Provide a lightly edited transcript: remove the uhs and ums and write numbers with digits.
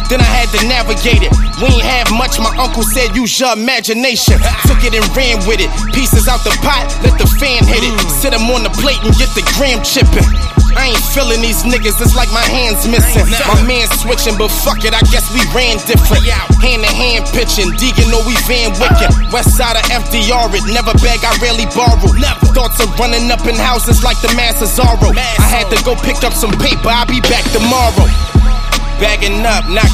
then I had to navigate it. We ain't have much, my uncle said use your imagination. Took it and ran with it. Pieces out the pot, let the fan hit it. Sit them on the plate and get the gram chipping. I ain't feeling these niggas, it's like my hands missing. My man switching, but fuck it, I guess we ran different. Hand to hand pitching, Deegan or we Van Wicken. West side of FDR, it never beg, I rarely borrow. Thoughts of running up in houses like the Massazaro. I had to go pick up some paper, I'll be back tomorrow. Bagging up, not